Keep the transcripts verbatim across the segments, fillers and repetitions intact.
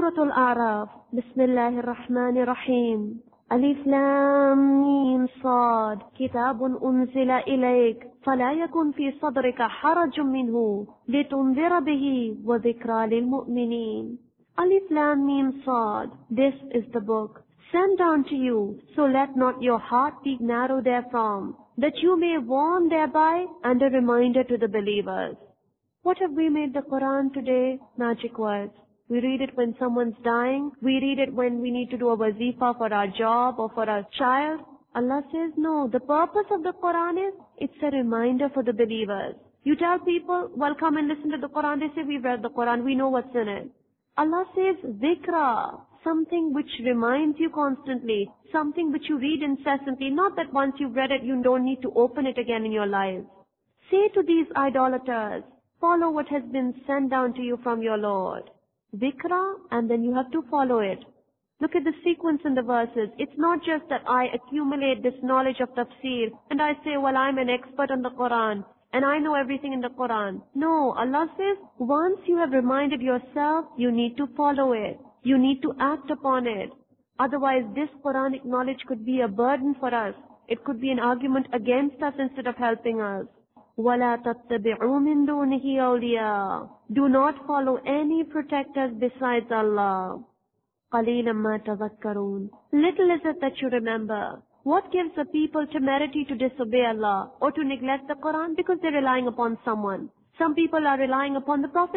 Suratul A'raf. Bismillahir Rahmanir Rahim. Alif Lam Mim Sad. Kitabun unzila ilayk. فلا يكن في صدرك حرج منه لتنذر به وذكرى للمؤمنين. Alif Lam Mim Sad. This is the book sent down to you, so let not your heart be narrow therefrom, that you may warn thereby and a reminder to the believers. What have we made the Quran today? Magic words. We read it when someone's dying. We read it when we need to do a wazifa for our job or for our child. Allah says, no, the purpose of the Quran is, it's a reminder for the believers. You tell people, well, come and listen to the Quran. They say, we've read the Quran, we know what's in it. Allah says, dhikra, something which reminds you constantly, something which you read incessantly, not that once you've read it, you don't need to open it again in your lives. Say to these idolaters, follow what has been sent down to you from your Lord. Dhikra, and then you have to follow it. Look at the sequence in the verses. It's not just that I accumulate this knowledge of tafsir and I say, well, I'm an expert on the Quran and I know everything in the Quran. No, Allah says, once you have reminded yourself, you need to follow it. You need to act upon it. Otherwise, this Quranic knowledge could be a burden for us. It could be an argument against us instead of helping us. وَلَا تَتَّبِعُوا مِن دُونِهِ أَوْلِيَاءَ. Do not follow any protectors besides Allah. قَلِيلًا مَا تَذَكَّرُونَ. Little is it that you remember. What gives the people temerity to disobey Allah or to neglect the Quran? Because they're relying upon someone. Some people are relying upon the Prophet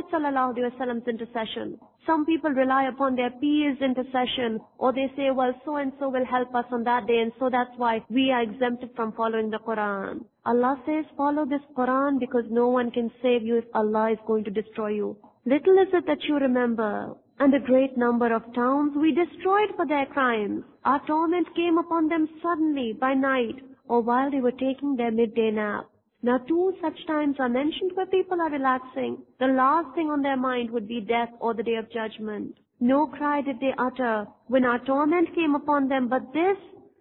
ﷺ's intercession. Some people rely upon their peers' intercession, or they say, well, so-and-so will help us on that day, and so that's why we are exempted from following the Quran. Allah says, follow this Quran because no one can save you if Allah is going to destroy you. Little is it that you remember. And a great number of towns we destroyed for their crimes. Our torment came upon them suddenly by night, or while they were taking their midday nap. Now two such times are mentioned where people are relaxing. The last thing on their mind would be death or the day of judgment. No cry did they utter when our torment came upon them, but this,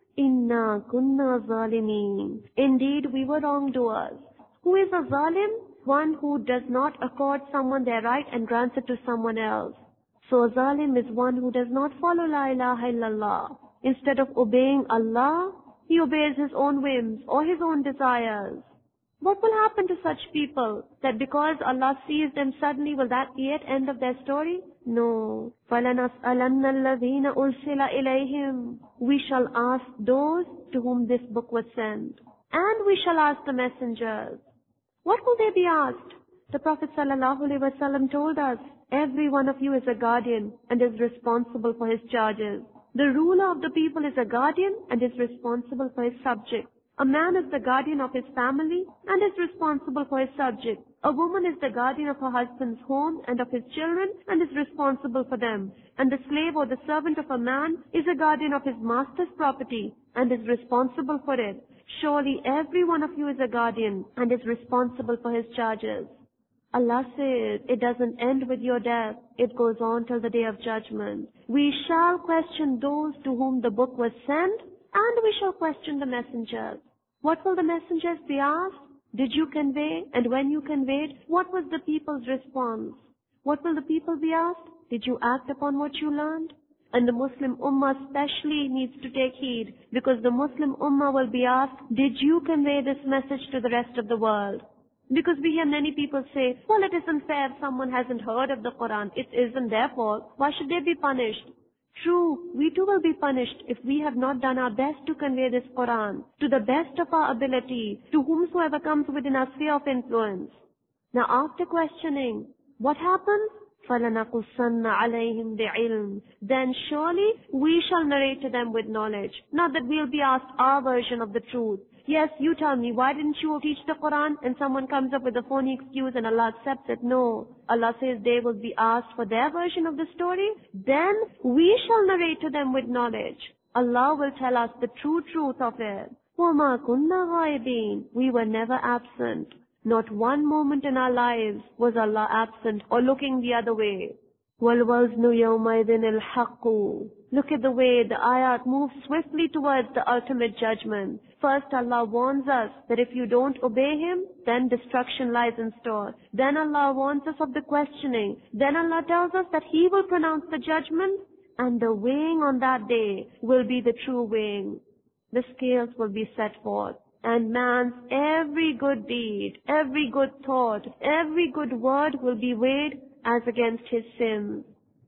Inna kunna zalimeen. Indeed, we were wrongdoers. Who is a zalim? One who does not accord someone their right and grants it to someone else. So a zalim is one who does not follow La ilaha illallah. Instead of obeying Allah, he obeys his own whims or his own desires. What will happen to such people? That because Allah sees them suddenly, will that be it? End of their story? No. فَلَنَسْأَلَنَّ الَّذِينَ أُرْسِلَ إِلَيْهِمْ. We shall ask those to whom this book was sent. And we shall ask the messengers. What will they be asked? The Prophet ﷺ told us, every one of you is a guardian and is responsible for his charges. The ruler of the people is a guardian and is responsible for his subjects. A man is the guardian of his family and is responsible for his subjects. A woman is the guardian of her husband's home and of his children and is responsible for them. And the slave or the servant of a man is a guardian of his master's property and is responsible for it. Surely every one of you is a guardian and is responsible for his charges. Allah says, it doesn't end with your death. It goes on till the day of judgment. We shall question those to whom the book was sent, and we shall question the messengers. What will the messengers be asked? Did you convey? And when you conveyed, what was the people's response? What will the people be asked? Did you act upon what you learned? And the Muslim Ummah especially needs to take heed, because the Muslim Ummah will be asked, did you convey this message to the rest of the world? Because we hear many people say, well, it isn't fair if someone hasn't heard of the Quran. It isn't their fault. Why should they be punished? True, we too will be punished if we have not done our best to convey this Quran to the best of our ability, to whomsoever comes within our sphere of influence. Now after questioning, what happens? فَلَنَقُصَّنَّ عَلَيْهِمْ بِعِلْمٍ. Then surely we shall narrate to them with knowledge. Not that we'll be asked our version of the truth. Yes, you tell me, why didn't you teach the Quran? And someone comes up with a phony excuse and Allah accepts it. No. Allah says they will be asked for their version of the story. Then we shall narrate to them with knowledge. Allah will tell us the true truth of it. وَمَا كُنَّا غَائِبِينَ. We were never absent. Not one moment in our lives was Allah absent or looking the other way. وَالْوَزْنُ يَوْمَئِذٍ الْحَقُّ. Look at the way the ayat move swiftly towards the ultimate judgment. First, Allah warns us that if you don't obey Him, then destruction lies in store. Then Allah warns us of the questioning. Then Allah tells us that He will pronounce the judgment, and the weighing on that day will be the true weighing. The scales will be set forth, and man's every good deed, every good thought, every good word will be weighed as against his sins.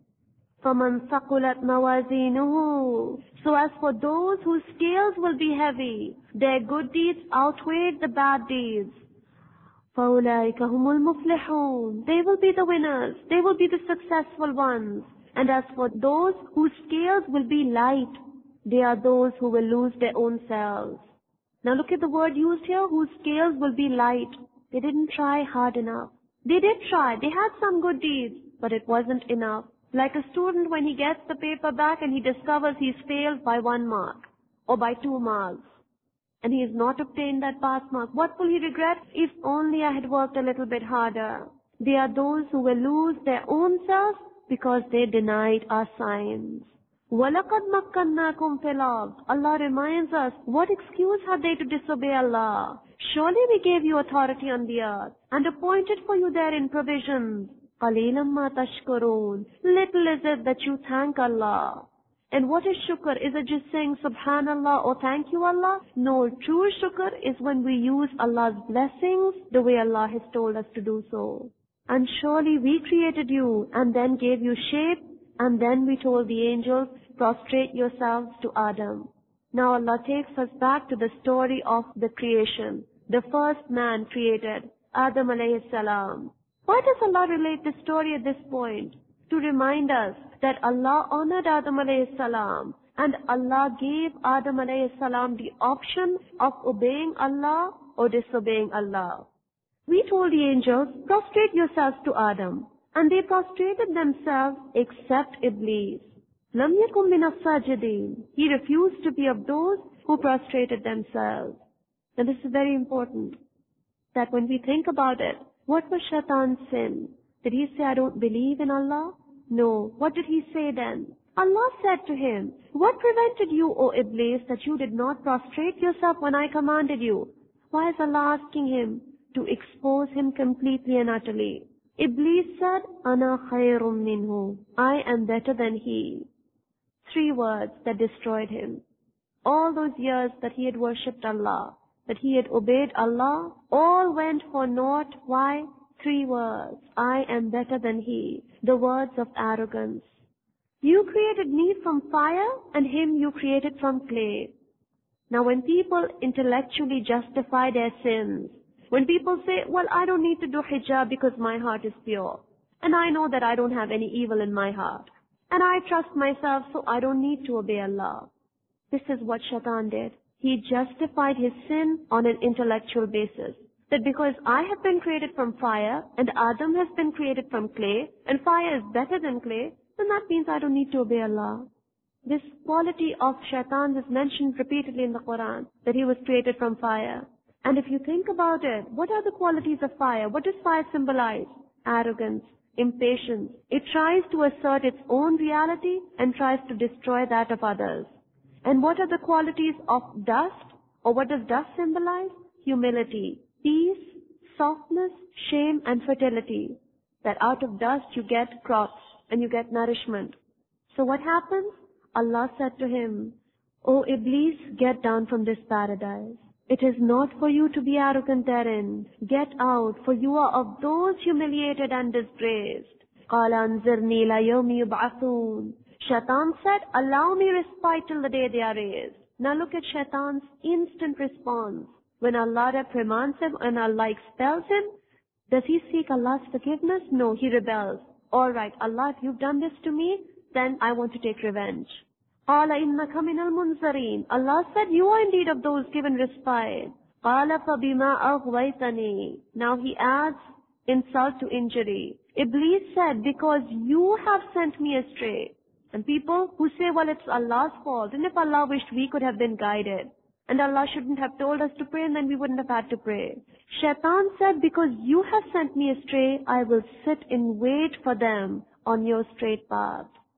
فَمَنْ ثَقُلَتْ مَوَازِينُهُ. So as for those whose scales will be heavy, their good deeds outweighed the bad deeds. فَأُولَٰئِكَ هُمُ الْمُفْلِحُونَ. They will be the winners. They will be the successful ones. And as for those whose scales will be light, they are those who will lose their own selves. Now look at the word used here, whose scales will be light. They didn't try hard enough. They did try. They had some good deeds, but it wasn't enough. Like a student when he gets the paper back and he discovers he's failed by one mark or by two marks and he has not obtained that pass mark. What will he regret? If only I had worked a little bit harder. They are those who will lose their own selves because they denied our signs. وَلَقَدْ مَكَّنَّاكُمْ فِي الْأَرْضِ. Allah reminds us, what excuse had they to disobey Allah? Surely we gave you authority on the earth and appointed for you therein provisions. قَلِيلًا مَا تَشْكُرُونَ. Little is it that you thank Allah. And what is shukr? Is it just saying subhanallah or thank you Allah? No, true shukr is when we use Allah's blessings the way Allah has told us to do so. And surely we created you and then gave you shape, and then we told the angels, prostrate yourselves to Adam. Now Allah takes us back to the story of the creation. The first man created, Adam alayhi salam. Why does Allah relate this story at this point? To remind us that Allah honored Adam alayhi salam, and Allah gave Adam alayhi salam the option of obeying Allah or disobeying Allah. We told the angels, prostrate yourselves to Adam, and they prostrated themselves except Iblis. Lam yakun min as-sajidin. He refused to be of those who prostrated themselves. Now this is very important, that when we think about it, what was Shaitan's sin? Did he say, I don't believe in Allah? No. What did he say then? Allah said to him, what prevented you, O Iblis, that you did not prostrate yourself when I commanded you? Why is Allah asking him? To expose him completely and utterly. Iblis said, Ana khayrum minhu. I am better than he. Three words that destroyed him. All those years that he had worshipped Allah, that he had obeyed Allah, all went for naught. Why? Three words. I am better than he. The words of arrogance. You created me from fire and him you created from clay. Now when people intellectually justify their sins, when people say, well, I don't need to do hijab because my heart is pure, and I know that I don't have any evil in my heart, and I trust myself so I don't need to obey Allah. This is what Shaitan did. He justified his sin on an intellectual basis. That because I have been created from fire and Adam has been created from clay and fire is better than clay, then that means I don't need to obey Allah. This quality of Shaitan is mentioned repeatedly in the Quran, that he was created from fire. And if you think about it, what are the qualities of fire? What does fire symbolize? Arrogance, impatience. It tries to assert its own reality and tries to destroy that of others. And what are the qualities of dust? Or what does dust symbolize? Humility, peace, softness, shame and fertility. That out of dust you get crops and you get nourishment. So what happens? Allah said to him, O Iblis, get down from this paradise. It is not for you to be arrogant therein. Get out, for you are of those humiliated and disgraced. قَالَ أَنْزِرْنِي لَيَوْمِ يُبْعَثُونَ. Shaitan said, allow me respite till the day they are raised. Now look at Shaitan's instant response. When Allah reprimands him and Allah expels him, does he seek Allah's forgiveness? No, he rebels. Alright, Allah, if you've done this to me, then I want to take revenge. قَالَ إِنَّكَ مِنَ الْمُنْزَرِينَ. Allah said, you are indeed of those given respite. قَالَ فَبِمَا أَغْوَيْتَنِي. Now he adds insult to injury. Iblis said, because you have sent me astray. And people who say, well, it's Allah's fault, and if Allah wished, we could have been guided. And Allah shouldn't have told us to pray, and then we wouldn't have had to pray. Shaitan said, because you have sent me astray, I will sit in wait for them on your straight path.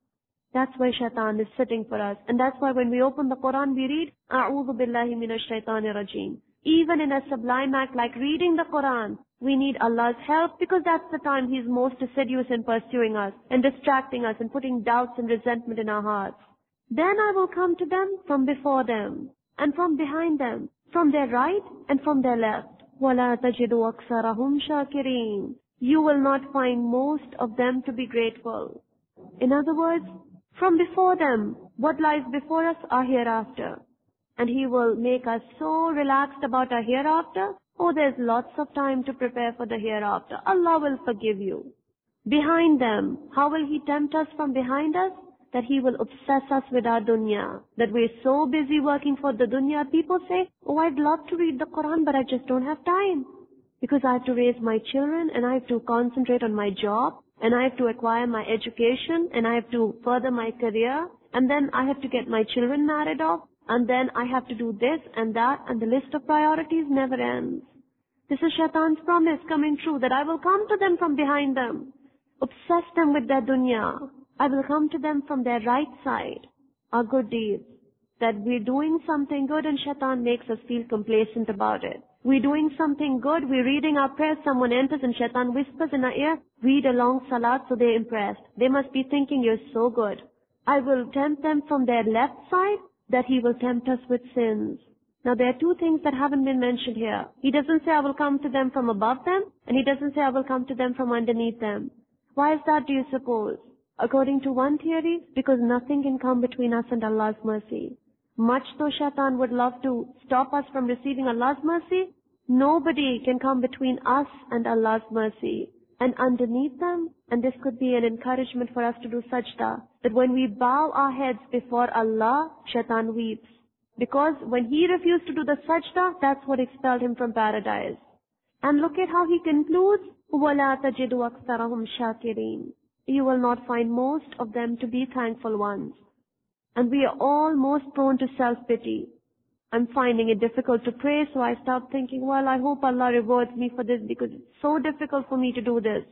That's why shaitan is sitting for us. And that's why when we open the Quran, we read, A'udhu billahi minash shaitanir rajim. Even in a sublime act like reading the Quran, we need Allah's help because that's the time He's most assiduous in pursuing us and distracting us and putting doubts and resentment in our hearts. Then I will come to them from before them and from behind them, from their right and from their left. وَلَا تَجِدُ أَكْثَرَهُمْ شَاكِرِينَ. You will not find most of them to be grateful. In other words, from before them, what lies before us are hereafter. And He will make us so relaxed about our hereafter. Oh, there's lots of time to prepare for the hereafter. Allah will forgive you. Behind them, how will He tempt us from behind us? That He will obsess us with our dunya. That we're so busy working for the dunya. People say, oh, I'd love to read the Quran, but I just don't have time. Because I have to raise my children, and I have to concentrate on my job, and I have to acquire my education, and I have to further my career, and then I have to get my children married off, and then I have to do this and that, and the list of priorities never ends. This is Shaitan's promise coming true, that I will come to them from behind them, obsess them with their dunya. I will come to them from their right side, our good deeds. That we're doing something good and Shaitan makes us feel complacent about it. We're doing something good, we're reading our prayers, someone enters and Shaitan whispers in our ear, read a long salat, so they're impressed. They must be thinking you're so good. I will tempt them from their left side, that he will tempt us with sins. Now there are two things that haven't been mentioned here. He doesn't say I will come to them from above them, and he doesn't say I will come to them from underneath them. Why is that, do you suppose? According to one theory, because nothing can come between us and Allah's mercy. Much though Shaitan would love to stop us from receiving Allah's mercy, nobody can come between us and Allah's mercy. And underneath them, and this could be an encouragement for us to do sajda, that when we bow our heads before Allah, Shaitan weeps. Because when he refused to do the sajda, that's what expelled him from paradise. And look at how he concludes, وَلَا تَجِدُ أَكْثَرَهُمْ شَاكِرِينَ. You will not find most of them to be thankful ones. And we are all most prone to self-pity. I'm finding it difficult to pray, so I start thinking, well, I hope Allah rewards me for this because it's so difficult for me to do this.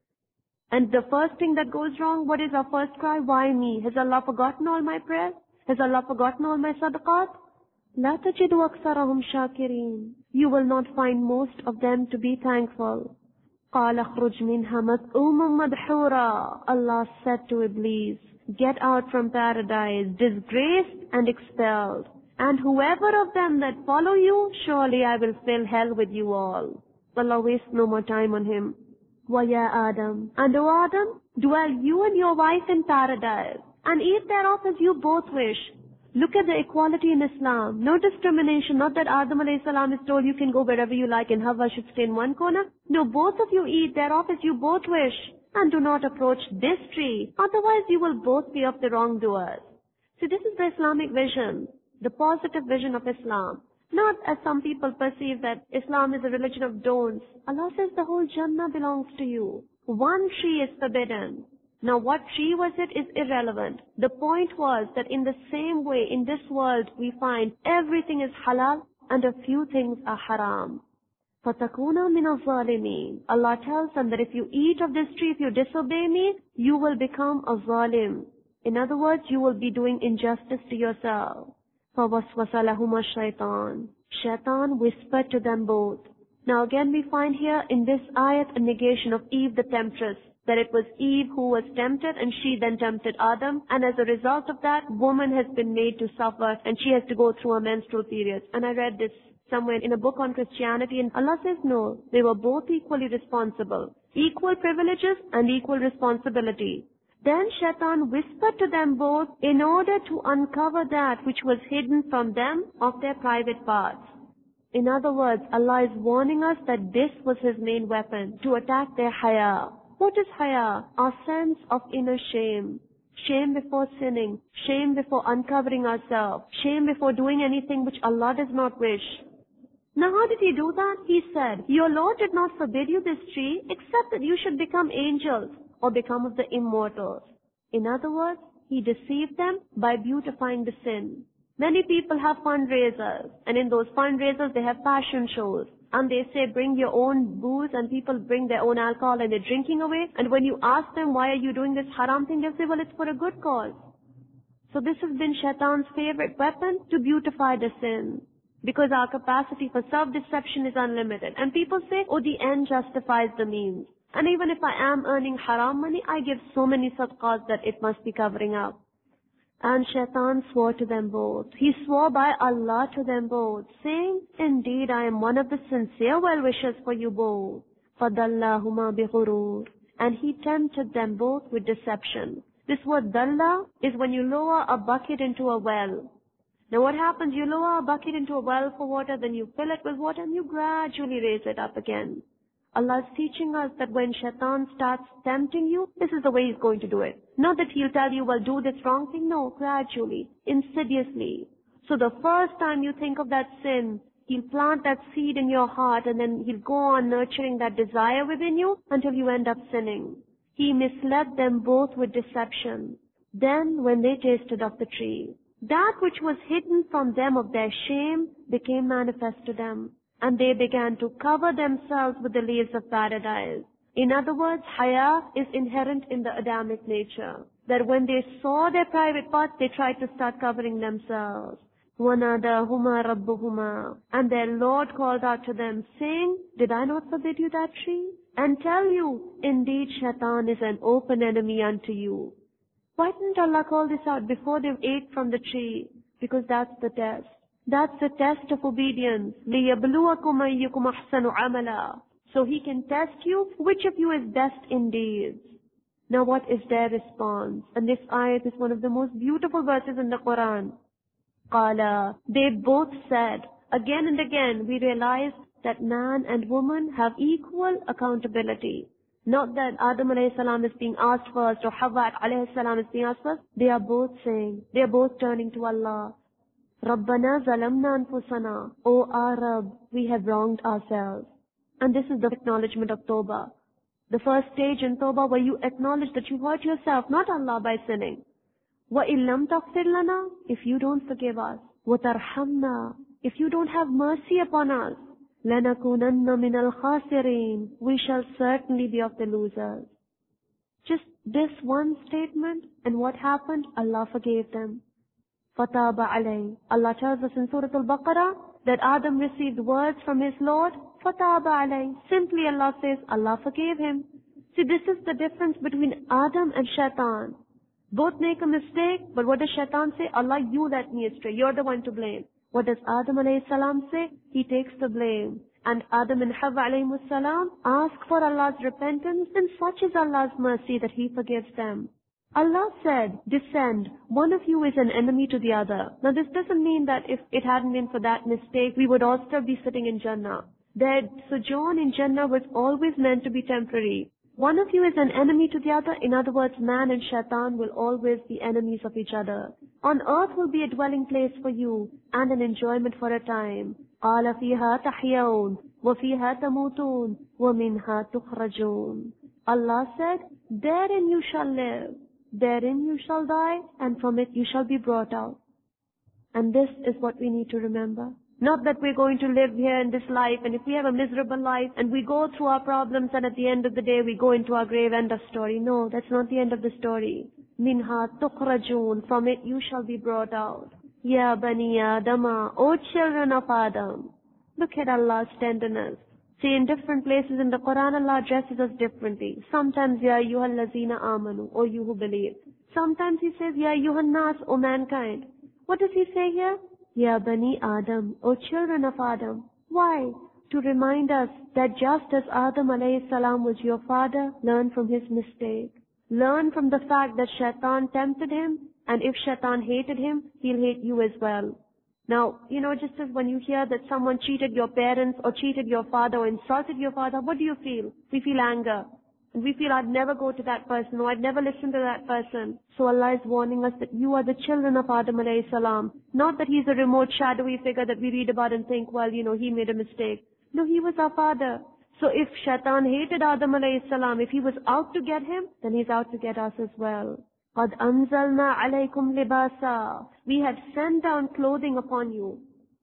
And the first thing that goes wrong, what is our first cry? Why me? Has Allah forgotten all my prayers? Has Allah forgotten all my sadaqat? لَا تَجِدُ أَكْثَرَهُمْ شَاكِرِينَ. You will not find most of them to be thankful. قَالَ اخْرُجْ مِنْهَا مَذْءُومًا مَدْحُورًا. Allah said to Iblis, get out from paradise, disgraced and expelled. And whoever of them that follow you, surely I will fill hell with you all. Allah wastes no more time on him. وَيَا Adam. And O Adam, dwell you and your wife in paradise, and eat thereof as you both wish. Look at the equality in Islam. No discrimination. Not that Adam alayhi salam is told you can go wherever you like and Hawa should stay in one corner. No, both of you eat thereof as you both wish. And do not approach this tree. Otherwise you will both be of the wrongdoers. See, this is the Islamic vision. The positive vision of Islam. Not as some people perceive that Islam is a religion of don'ts. Allah says the whole Jannah belongs to you. One tree is forbidden. Now what tree was it is irrelevant. The point was that in the same way in this world we find everything is halal and a few things are haram. فَتَكُونَ مِنَ الظَّالِمِينَ. Allah tells them that if you eat of this tree, if you disobey me, you will become a zalim. In other words, you will be doing injustice to yourself. فَوَسْوَسَ لَهُمَا الشَّيْطَانِ. Shaitan whispered to them both. Now again we find here in this ayat a negation of Eve the temptress. That it was Eve who was tempted and she then tempted Adam. And as a result of that, woman has been made to suffer and she has to go through a menstrual period. And I read this somewhere in a book on Christianity, and Allah says no, they were both equally responsible. Equal privileges and equal responsibility. Then Shaitan whispered to them both in order to uncover that which was hidden from them of their private parts. In other words, Allah is warning us that this was his main weapon, to attack their haya. What is haya? Our sense of inner shame. Shame before sinning. Shame before uncovering ourselves. Shame before doing anything which Allah does not wish. Now how did he do that? He said, your Lord did not forbid you this tree except that you should become angels or become of the immortals. In other words, he deceived them by beautifying the sin. Many people have fundraisers, and in those fundraisers they have fashion shows. and they say bring your own booze, and people bring their own alcohol and they're drinking away. And when you ask them why are you doing this haram thing, they say, well, it's for a good cause. So this has been Shaitan's favorite weapon to beautify the sin. Because our capacity for self-deception is unlimited. And people say, oh, the end justifies the means. And even if I am earning haram money, I give so many sadaqahs that it must be covering up. And Shaitan swore to them both. He swore by Allah to them both, saying, indeed, I am one of the sincere well-wishers for you both. فَضَلَّهُمَا بِغُرُورٍ. And he tempted them both with deception. This word dalla is when you lower a bucket into a well. Now what happens? You lower a bucket into a well for water, then you fill it with water and you gradually raise it up again. Allah is teaching us that when Shaitan starts tempting you, this is the way he's going to do it. Not that he'll tell you, well, do this wrong thing. No, gradually, insidiously. So the first time you think of that sin, he'll plant that seed in your heart and then he'll go on nurturing that desire within you until you end up sinning. He misled them both with deception. Then when they tasted of the tree, that which was hidden from them of their shame became manifest to them. And they began to cover themselves with the leaves of paradise. In other words, haya is inherent in the Adamic nature. That when they saw their private parts, they tried to start covering themselves. وَنَادَاهُمَا رَبُّهُمَا. And their Lord called out to them, saying, did I not forbid you that tree? And tell you, indeed Shaitan is an open enemy unto you. Why didn't Allah call this out before they ate from the tree? Because that's the test. That's the test of obedience. لِيَبْلُوَكُمْ أَيُّكُمْ أَحْسَنُ عَمَلًا. So He can test you, which of you is best in deeds. Now what is their response? And this ayat is one of the most beautiful verses in the Quran. قَالَ. They both said, again and again we realized that man and woman have equal accountability. Not that Adam alayhi salam is being asked first or Hawwa alayhi salam is being asked first. They are both saying, they are both turning to Allah. Rabbana zalamna anfusana. O our Rabb, we have wronged ourselves. And this is the acknowledgement of Tawbah. The first stage in Tawbah where you acknowledge that you hurt yourself, not Allah, by sinning. وَإِن لَمْ تَغْفِرْ لَنَا. If you don't forgive us. وَتَرْحَمْنَا. If you don't have mercy upon us. لَنَكُونَنَّ مِنَ الْخَاسِرِينَ. We shall certainly be of the losers. Just this one statement, and what happened? Allah forgave them. فَتَابَ عَلَيْهِ. Allah tells us in Surah Al-Baqarah that Adam received words from his Lord. فَتَابَ عَلَيْهِ. Simply Allah says, Allah forgave him. See, this is the difference between Adam and Shaitan. Both make a mistake, but what does Shaitan say? Allah, you led me astray. You're the one to blame. What does Adam alayhi salam say? He takes the blame. And Adam and Hawwa alayhi salam ask for Allah's repentance, and such is Allah's mercy that He forgives them. Allah said, descend, one of you is an enemy to the other. Now this doesn't mean that if it hadn't been for that mistake, we would all still be sitting in Jannah. Their sojourn in Jannah was always meant to be temporary. One of you is an enemy to the other. In other words, man and Shaitan will always be enemies of each other. On earth will be a dwelling place for you and an enjoyment for a time. قَالَ فِيهَا تَحْيَوْنَ وَفِيهَا تَمُوتُونَ وَمِنْهَا تُخْرَجُونَ. Allah said, therein you shall live, therein you shall die, and from it you shall be brought out. And this is what we need to remember. Not that we're going to live here in this life, and if we have a miserable life, and we go through our problems, and at the end of the day we go into our grave, end of story. No, that's not the end of the story. Minha tukhrajun. From it you shall be brought out. Ya bani Adama. O children of Adam. Look at Allah's tenderness. See, in different places in the Quran, Allah addresses us differently. Sometimes, Ya ayyuhal lazina amanu, O you who believe. Sometimes He says, Ya ayyuhan nas, O mankind. What does He say here? Ya bani Adam, O children of Adam. Why? To remind us that just as Adam alayhi salam was your father, learn from his mistake. Learn from the fact that Shaitan tempted him, and if Shaitan hated him, he'll hate you as well. Now, you know, just as when you hear that someone cheated your parents or cheated your father or insulted your father, what do you feel? We feel anger. And we feel, I'd never go to that person, or I'd never listen to that person. So Allah is warning us that you are the children of Adam alayhi salam. Not that he's a remote shadowy figure that we read about and think, well, you know, he made a mistake. No, he was our father. So if Shaitan hated Adam alayhi salam, if he was out to get him, then he's out to get us as well. قَدْ أَنزَلْنَا عَلَيْكُمْ لِبَاسًا. We had sent down clothing upon you.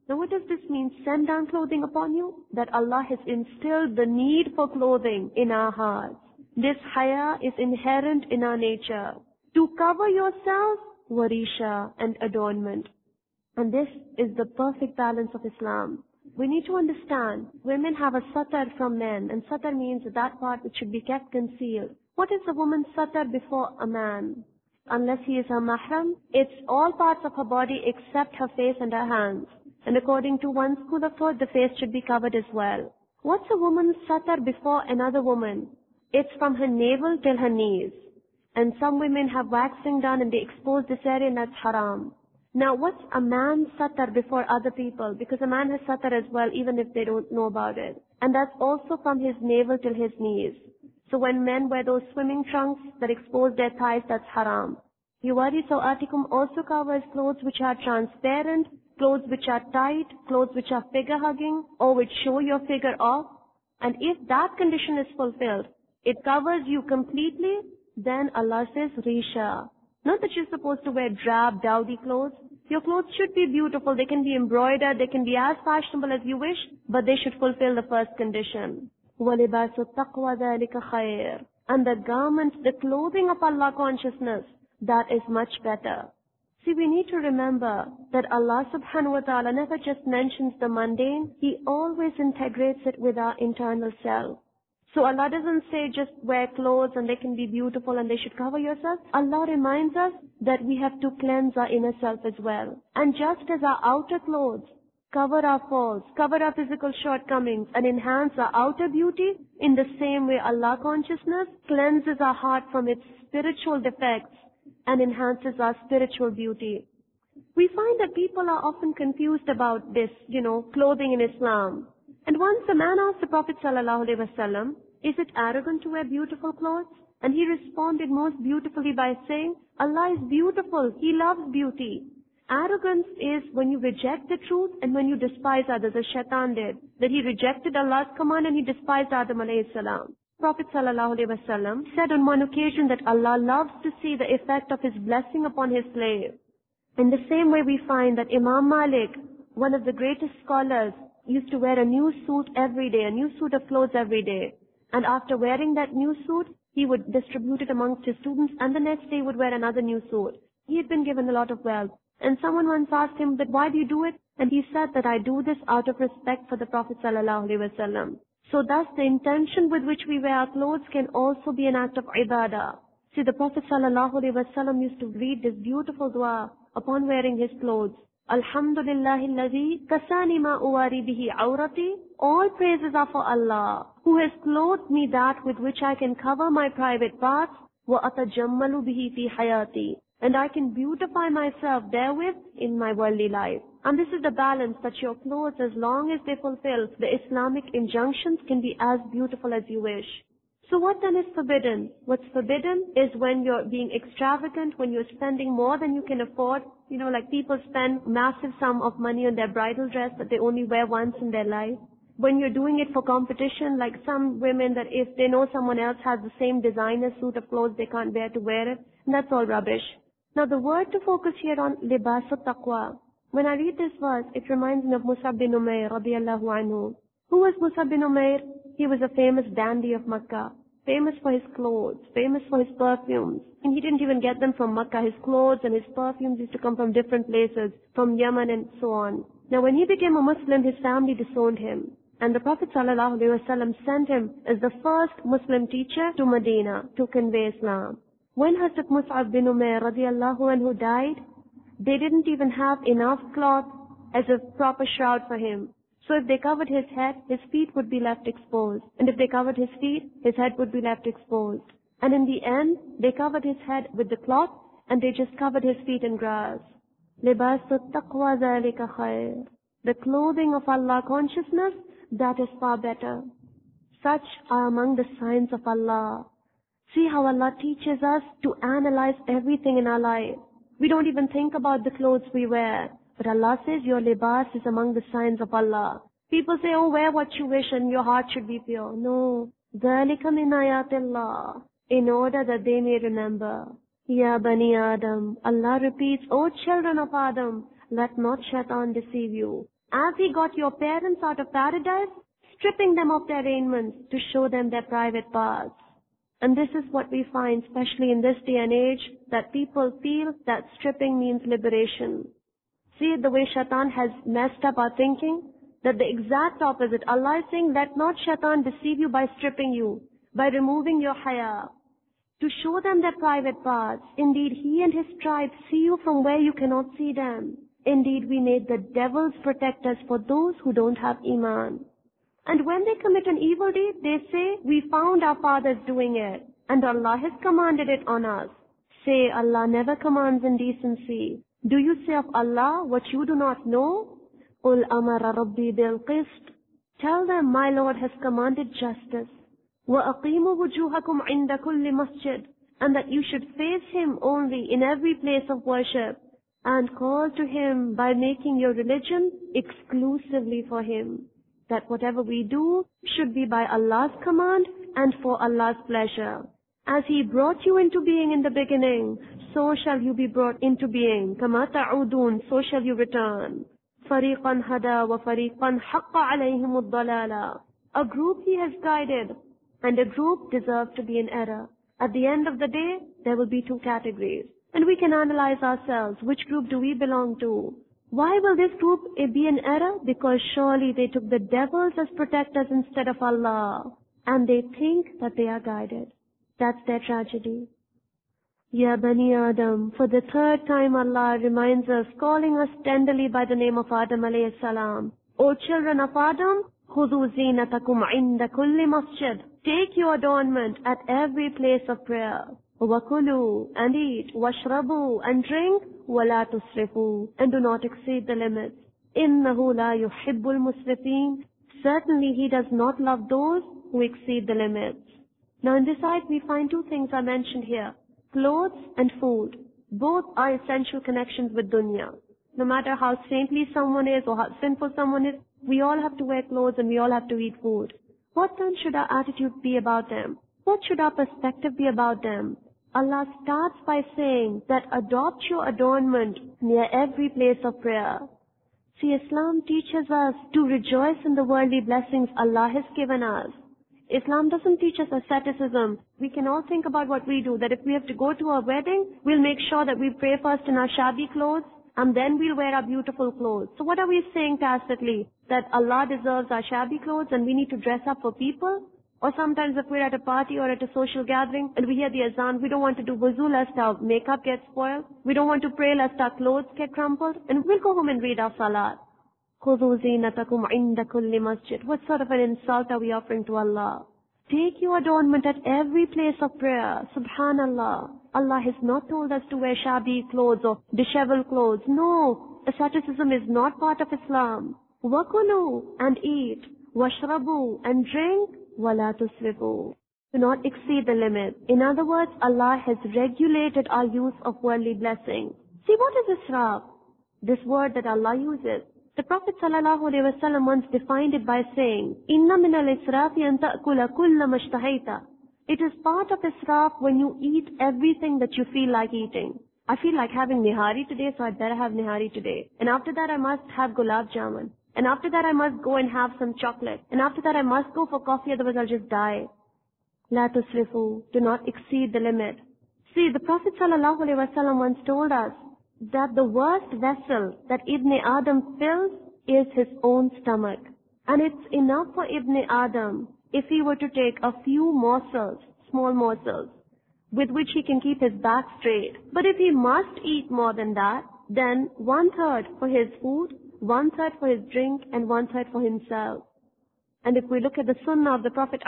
Now what does this mean? Send down clothing upon you? That Allah has instilled the need for clothing in our hearts. This haya is inherent in our nature. To cover yourself, warisha and adornment. And this is the perfect balance of Islam. We need to understand, women have a satar from men, and satar means that part which should be kept concealed. What is a woman's satar before a man? Unless he is her mahram, it's all parts of her body except her face and her hands. And according to one school of thought, the face should be covered as well. What's a woman's satar before another woman? It's from her navel till her knees. And some women have waxing done and they expose this area, and that's haram. Now what's a man's satar before other people? Because a man has satar as well, even if they don't know about it. And that's also from his navel till his knees. So when men wear those swimming trunks that expose their thighs, that's haram. Yuwari sawatikum also covers clothes which are transparent, clothes which are tight, clothes which are figure hugging, or which show your figure off. And if that condition is fulfilled, it covers you completely, then Allah says risha. Not that you're supposed to wear drab, dowdy clothes. Your clothes should be beautiful. They can be embroidered. They can be as fashionable as you wish, but they should fulfill the first condition. وَلِبَاسُ التَّقْوَى ذَلِكَ خَيْرٌ. And the garment, the clothing of Allah consciousness, that is much better. See, we need to remember that Allah subhanahu wa ta'ala never just mentions the mundane. He always integrates it with our internal self. So Allah doesn't say just wear clothes and they can be beautiful and they should cover yourself. Allah reminds us that we have to cleanse our inner self as well. And just as our outer clothes cover our faults, cover our physical shortcomings and enhance our outer beauty, in the same way Allah consciousness cleanses our heart from its spiritual defects and enhances our spiritual beauty. We find that people are often confused about this, you know, clothing in Islam. And once a man asked the Prophet sallallahu alaihi wasallam, is it arrogant to wear beautiful clothes? And he responded most beautifully by saying, Allah is beautiful. He loves beauty. Arrogance is when you reject the truth and when you despise others, as Shaitan did. That he rejected Allah's command and he despised Adam alayhi salam. Prophet sallallahu alaihi wasallam said on one occasion that Allah loves to see the effect of his blessing upon his slave. In the same way we find that Imam Malik, one of the greatest scholars, used to wear a new suit every day, a new suit of clothes every day. And after wearing that new suit, he would distribute it amongst his students, and the next day he would wear another new suit. He had been given a lot of wealth. And someone once asked him that why do you do it? And he said that I do this out of respect for the Prophet sallallahu alaihi wasallam. So thus the intention with which we wear our clothes can also be an act of ibadah. See, the Prophet sallallahu alaihi wasallam used to read this beautiful dua upon wearing his clothes. Alhamdulillahi alladhi kasani ma uwari bihi awrati. All praises are for Allah, who has clothed me that with which I can cover my private parts, wa atajammalu bihi fi hayati. And I can beautify myself therewith in my worldly life. And this is the balance, that your clothes, as long as they fulfill the Islamic injunctions, can be as beautiful as you wish. So what then is forbidden? What's forbidden is when you're being extravagant, when you're spending more than you can afford. You know, like people spend massive sum of money on their bridal dress that they only wear once in their life. When you're doing it for competition, like some women that if they know someone else has the same designer suit of clothes, they can't bear to wear it. And that's all rubbish. Now the word to focus here on, libasu taqwa. When I read this verse, it reminds me of Mus'ab bin Umair radiyallahu anhu. Who was Mus'ab bin Umair? He was a famous dandy of Makkah. Famous for his clothes, famous for his perfumes. And he didn't even get them from Makkah. His clothes and his perfumes used to come from different places, from Yemen and so on. Now when he became a Muslim, his family disowned him. And the Prophet sallallahu alaihi wasallam sent him as the first Muslim teacher to Medina to convey Islam. When Hazrat Mus'ab bin Umair radiyallahu anhu died, they didn't even have enough cloth as a proper shroud for him. So if they covered his head, his feet would be left exposed. And if they covered his feet, his head would be left exposed. And in the end, they covered his head with the cloth and they just covered his feet in grass. لِبَاسُ التَّقْوَى ذَلِكَ خَيْرٌ. The clothing of Allah consciousness, that is far better. Such are among the signs of Allah. See how Allah teaches us to analyze everything in our life. We don't even think about the clothes we wear. But Allah says your libas is among the signs of Allah. People say, oh, wear what you wish and your heart should be pure. No. ذَلِكَ مِنْ آيَاتِ اللَّهِ. In order that they may remember. Ya Bani Adam. Allah repeats, O children of Adam, let not Shaitan deceive you. As he got your parents out of paradise, stripping them of their raiments to show them their private parts. And this is what we find, especially in this day and age, that people feel that stripping means liberation. See the way Shaitan has messed up our thinking? That the exact opposite. Allah is saying, let not Shaitan deceive you by stripping you, by removing your haya, to show them their private parts. Indeed, he and his tribe see you from where you cannot see them. Indeed, we made the devils protectors for those who don't have iman. And when they commit an evil deed, they say, we found our fathers doing it, and Allah has commanded it on us. Say, Allah never commands indecency. Do you say of Allah what you do not know? قُلْ أَمَرَ رَبِّي بِالْقِسْطِ. Tell them, my Lord has commanded justice. وَأَقِيمُوا وُجُوهَكُمْ عِنْدَ كُلِّ مَسْجِدٍ. And that you should face Him only in every place of worship, and call to Him by making your religion exclusively for Him. That whatever we do should be by Allah's command and for Allah's pleasure. As He brought you into being in the beginning, so shall you be brought into being. كَمَا تَعُودُونَ. So shall you return. فَرِيقًا هَدَى وَفَرِيقًا حَقَّ عَلَيْهِمُ الضَّلَالَةُ. A group He has guided, and a group deserve to be in error. At the end of the day, there will be two categories. And we can analyze ourselves. Which group do we belong to? Why will this group be in error? Because surely they took the devils as protectors instead of Allah. And they think that they are guided. That's their tragedy. Ya Bani Adam, for the third time Allah reminds us, calling us tenderly by the name of Adam alayhi salam. O children of Adam, خُذُوا زِينَتَكُمْ عِنْدَ كُلِّ مَسْجِدٍ. Take your adornment at every place of prayer. وَكُلُوا, and eat, وَاشْرَبُوا, and drink, وَلَا تُسْرِفُوا, and do not exceed the limits. إِنَّهُ لَا يُحِبُّ الْمُسْرِفِينَ. Certainly He does not love those who exceed the limits. Now in this ayat we find two things are mentioned here. Clothes and food. Both are essential connections with dunya. No matter how saintly someone is or how sinful someone is, we all have to wear clothes and we all have to eat food. What then should our attitude be about them? What should our perspective be about them? Allah starts by saying that adopt your adornment near every place of prayer. See, Islam teaches us to rejoice in the worldly blessings Allah has given us. Islam doesn't teach us asceticism. We can all think about what we do, that if we have to go to a wedding, we'll make sure that we pray first in our shabby clothes, and then we'll wear our beautiful clothes. So what are we saying tacitly? That Allah deserves our shabby clothes and we need to dress up for people? Or sometimes if we're at a party or at a social gathering and we hear the azan, we don't want to do wuzu lest our makeup gets spoiled. We don't want to pray lest our clothes get crumpled. And we'll go home and read our salat. خُذُوا زِينَتَكُمْ عِنْدَ كُلِّ مَسْجِدٍ. What sort of an insult are we offering to Allah? Take your adornment at every place of prayer. Subhanallah. Allah has not told us to wear shabby clothes or disheveled clothes. No, asceticism is not part of Islam. وَكُلُوا, and eat. وَاشْرَبُوا, and drink. وَلَا تُسْرِفُوا. Do not exceed the limit. In other words, Allah has regulated our use of worldly blessings. See, what is israf? This word that Allah uses. The Prophet ﷺ once defined it by saying, إِنَّ مِنَ الْإِسْرَافِ أَن تَأْكُلَ كُلَّ مَا اشْتَهَيْتَ. It is part of israf when you eat everything that you feel like eating. I feel like having nihari today, so I'd better have nihari today. And after that I must have gulab jamun. And after that I must go and have some chocolate. And after that I must go for coffee, otherwise I'll just die. La tusrifu. Do not exceed the limit. See, the Prophet ﷺ once told us that the worst vessel that Ibn Adam fills is his own stomach. And it's enough for Ibn Adam if he were to take a few morsels, small morsels, with which he can keep his back straight. But if he must eat more than that, then one third for his food, one third for his drink, and one third for himself. And if we look at the sunnah of the Prophet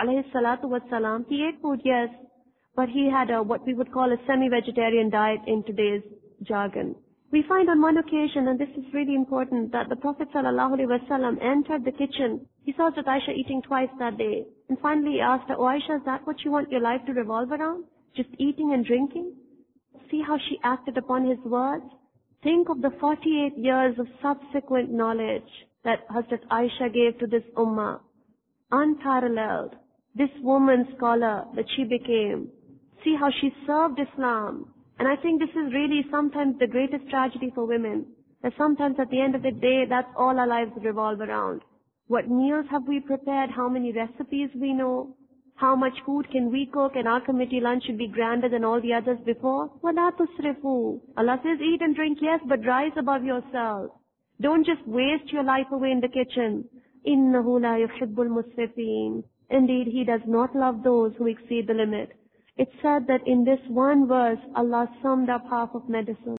ﷺ, he ate food, yes, but he had a, what we would call a semi-vegetarian diet in today's jargon. We find on one occasion, and this is really important, that the Prophet ﷺ entered the kitchen. He saw Hazrat Aisha eating twice that day. And finally he asked her, "Oh Aisha, is that what you want your life to revolve around? Just eating and drinking?" See how she acted upon his words? Think of the forty-eight years of subsequent knowledge that Hazrat Aisha gave to this ummah. Unparalleled. This woman scholar that she became. See how she served Islam. And I think this is really sometimes the greatest tragedy for women. that sometimes at the end of the day, that's all our lives revolve around. What meals have we prepared? How many recipes we know? How much food can we cook? And our committee lunch should be grander than all the others before. وَلَا تُسْرِفُوا. Allah says, eat and drink, yes, but rise above yourself. Don't just waste your life away in the kitchen. إِنَّهُ لَا يُحِبُّ الْمُسْرِفِينَ. Indeed, He does not love those who exceed the limit. It's said that in this one verse, Allah summed up half of medicine.